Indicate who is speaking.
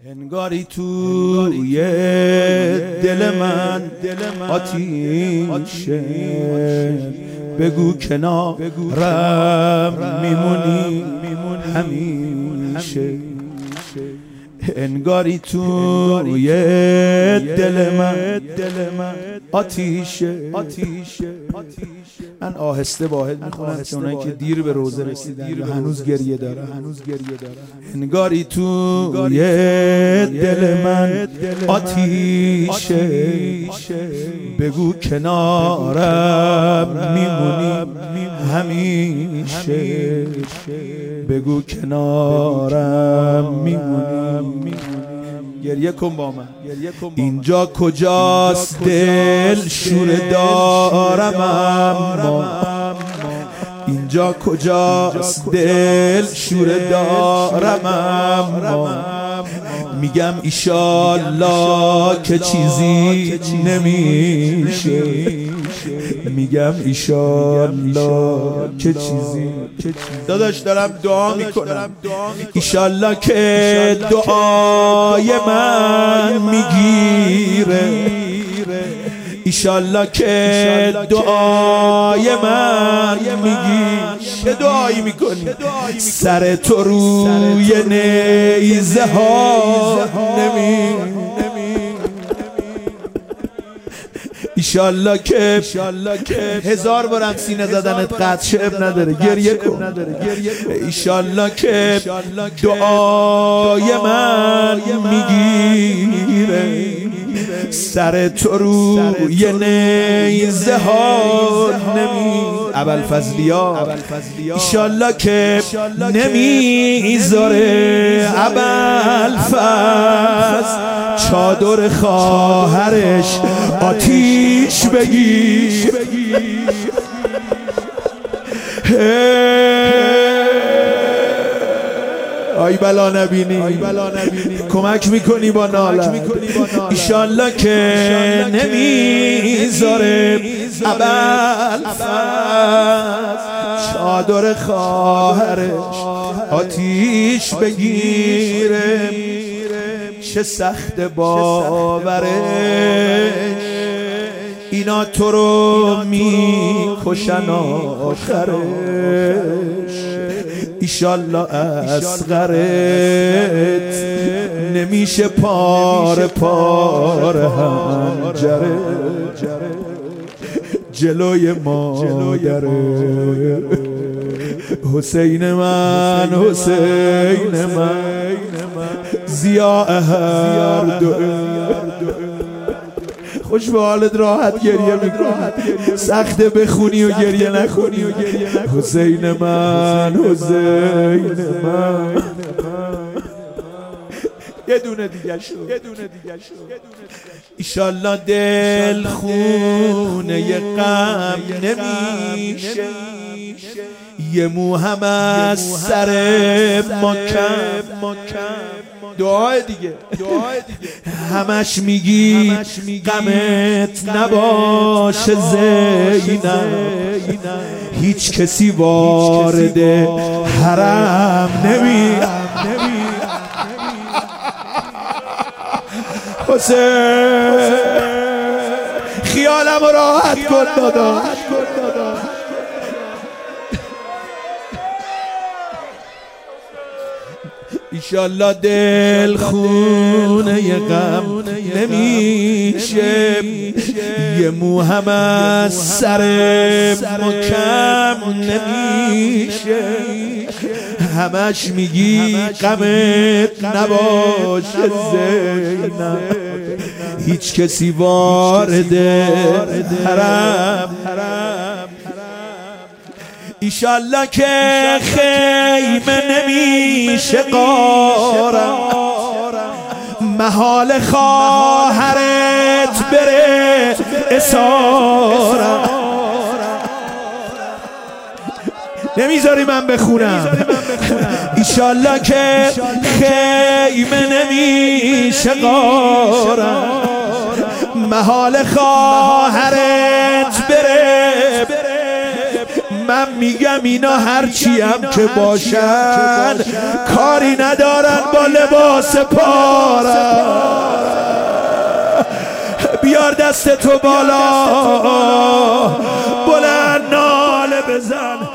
Speaker 1: انگاری توی دل من آتیشه، بگو کنارم میمونی همیشه. انگاری توی دل من آتیشه. من آهسته واحد میخونم که اونایی که دیر به روزه رسیدن هنوز گریه دارن. انگاری توی دل من آتیشه، بگو کنارم میمونی همیشه، بگو کنارم میمونی. گریه کن با من. اینجا کجاست دل شور دارم اما، اینجا کجاست دل شور دارم اما، میگم ایشالله که چیزی نمیشه، میگم ایشالله که چیزی. داداش دارم دعا میکنم ایشالله که دعای من میگیره، ایشالله که دعای من میگیره. چه دعایی میکنی؟ سر تو روی نیزه ها ایشالله که هزار بارم سینه زدنت قطع شه اب نداره، گریه کن. ایشالله که دعای من میگیره، سر تو روی نیزه ها ابوالفضلیا. ایشالله که نمیذاره ابوالفضل چادر خواهرش آتیش بگیر. آی بلا نبینی کمک میکنی با نالت. ایشالله که نمیذاره ابوالفضل چادر خواهرش آتیش بگیره. چه سخت باورش اینا تو رو میکشن آخرش. ایشالله اصغرت نمیشه پاره هنجره، جلوی مادره. حسین من ضیاء هر دو. خوش به حالت راحت گریه میکنی، سخته بخونی و گریه نکنی. حسین من یه دونه دیگه شو. ایشالله دل خونه غم نمیشه، یه مو هم از سر ما کم. دعای دیگه همش میگی غمت نباشه زینب، هیچ کسی وارد حرم حسین خیالم راحت کن دادا. ایشالله دل خونه غم نمیشه، یه مو هم از سر مکم نمیشه، همش میگی غمت نباشه زینب، هیچ کسی وارد حرم. ایشالله که خیمه نمیشه قارم، محال خواهرت بره اسارم. نمیذاری من بخونم. ایشالله که خیمه نمیشه قارم، محال خواهرت بره من میگم اینا هرچی هم که باشن کاری ندارن با لباس پاره. بیار دست تو بالا، بلند ناله بزن.